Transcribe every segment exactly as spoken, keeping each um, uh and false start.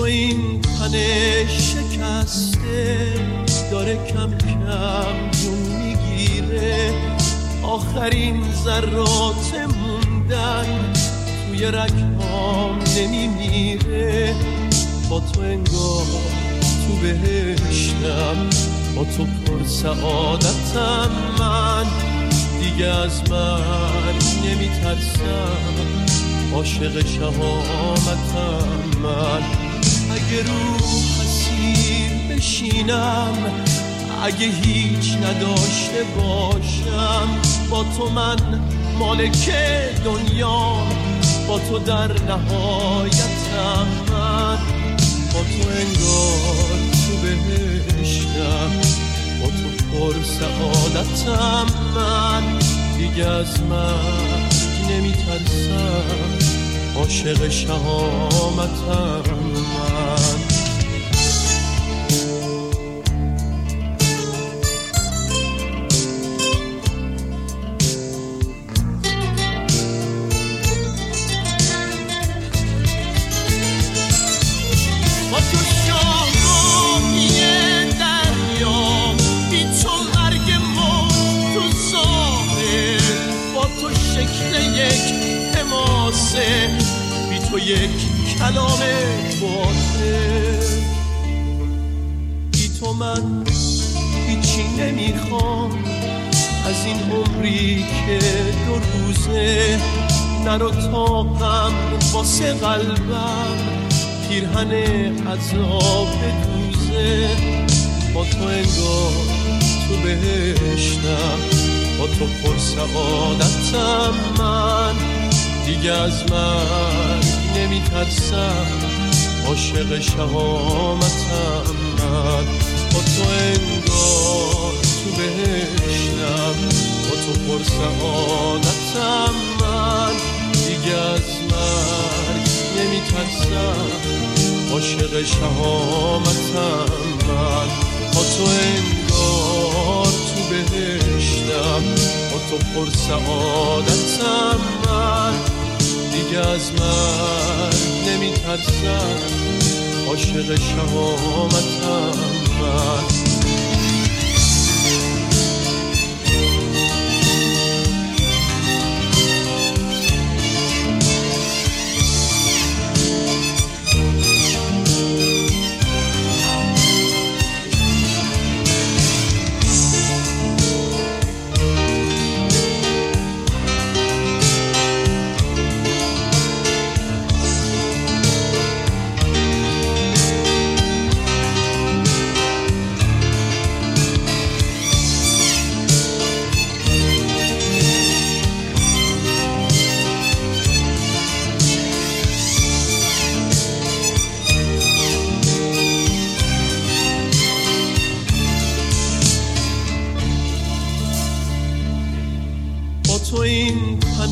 این تن شکسته داره کم کم جون میگیره، آخرین ذرات موندن توی رگهام نمیمیره. با تو انگار تو بهشتم، با تو پر سعادتم، من دیگه از مرگ نمیترسم، عاشق شهامتم. من اگه رو اسیر بشینم، اگه هیچ نداشته باشم، با تو من مالک دنیام، با تو در نهایتم. من با تو انگار تو بهشتم، با تو پر سعادتم، من دیگه از مرگ نمیترسم، عاشق شهامتم. من با تو شاهی دریا، بی تو مرگ موت تو ظاهر، با تو شکل یک حماسه، بی تو یک کلام باطل. بی تو من هیچی نمیخوام از این عمری که دو روزه، نرو طاقم واسه قلبم پیرهن عذاب دوزه. با تو انگار تو بهشتم، با تو پر سعادتم، من دیگه از مرگ نمیترسم، عاشق شهامتم. من با تو انگار تو بهشتم، با تو پر سعادتم، من دیگه از مرگ نمیترسم، عاشق شهامتم. من با تو انگار تو بهشتم، با تو پر سعادتم، من دیگه از مرگ نمیترسم، عاشق شهامتم. من تو این تن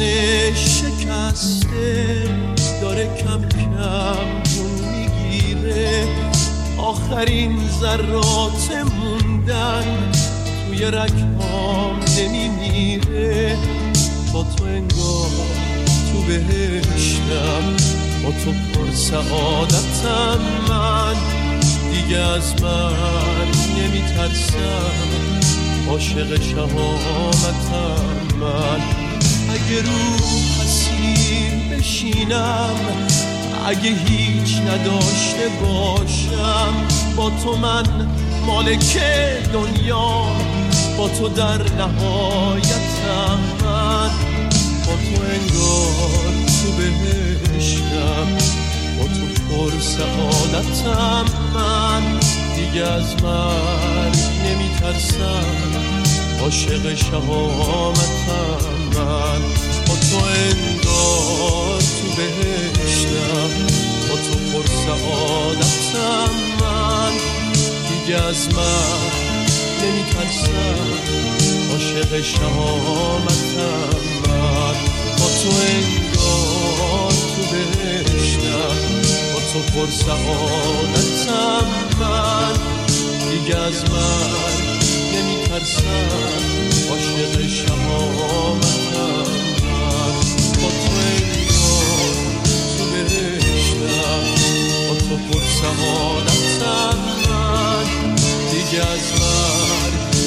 شکسته داره کم کم جون میگیره، آخرین ذرات موندن توی رگهام نمیمیره. با تو انگار تو بهشتم، با تو پر سعادتم، من دیگه از مرگ نمیترسم، عاشق شهامتم. من اگه رو اسیر بشینم، اگه هیچ نداشته باشم، با تو من مالک دنیام، با تو در نهایتم. من با تو انگار تو بهشتم، با تو پر سعادتم، من دیگه از مرگ نمیترسم، عاشق شهامتم. من با تو انگار تو بهشتم، با تو پر سعادتم، من دیگه از مرگ نمیترسم، عاشق شهامتم. من با تو انگار تو بهشتم، با تو پر سعادتم، من دیگه از مرگ نمیترسم، عاشق شهامتم. من با تو انگار تو بهشتم، با تو تو پر سعادتم من، دیگه از مرگ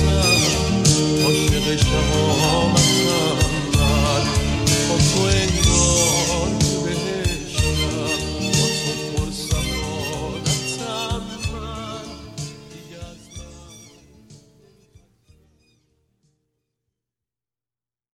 نمیترسم، عاشق شهامتم من. با تو